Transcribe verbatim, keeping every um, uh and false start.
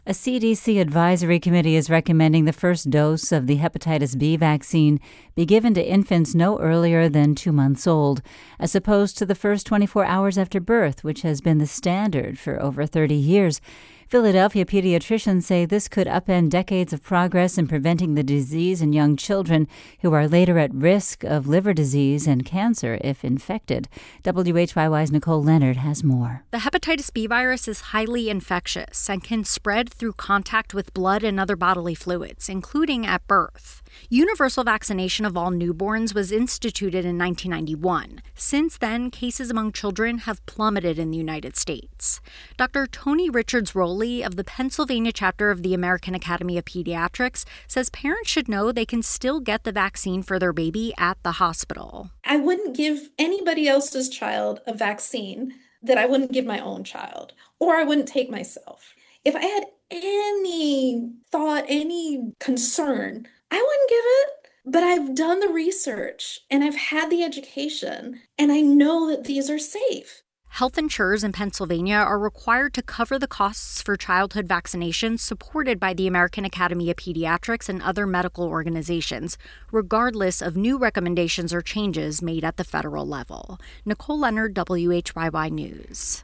A C D C advisory committee is recommending the first dose of the hepatitis B vaccine be given to infants no earlier than two months old, as opposed to the first twenty-four hours after birth, which has been the standard for over thirty years. Philadelphia pediatricians say this could upend decades of progress in preventing the disease in young children who are later at risk of liver disease and cancer if infected. W H Y Y's Nicole Leonard has more. The hepatitis B virus is highly infectious and can spread through contact with blood and other bodily fluids, including at birth. Universal vaccination of all newborns was instituted in nineteen ninety-one. Since then, cases among children have plummeted in the United States. Doctor Tony Richards-Rowley of the Pennsylvania chapter of the American Academy of Pediatrics says parents should know they can still get the vaccine for their baby at the hospital. I wouldn't give anybody else's child a vaccine that I wouldn't give my own child, or I wouldn't take myself. If I had any thought, any concern, I wouldn't give it, but I've done the research and I've had the education and I know that these are safe. Health insurers in Pennsylvania are required to cover the costs for childhood vaccinations supported by the American Academy of Pediatrics and other medical organizations, regardless of new recommendations or changes made at the federal level. Nicole Leonard, W H Y Y News.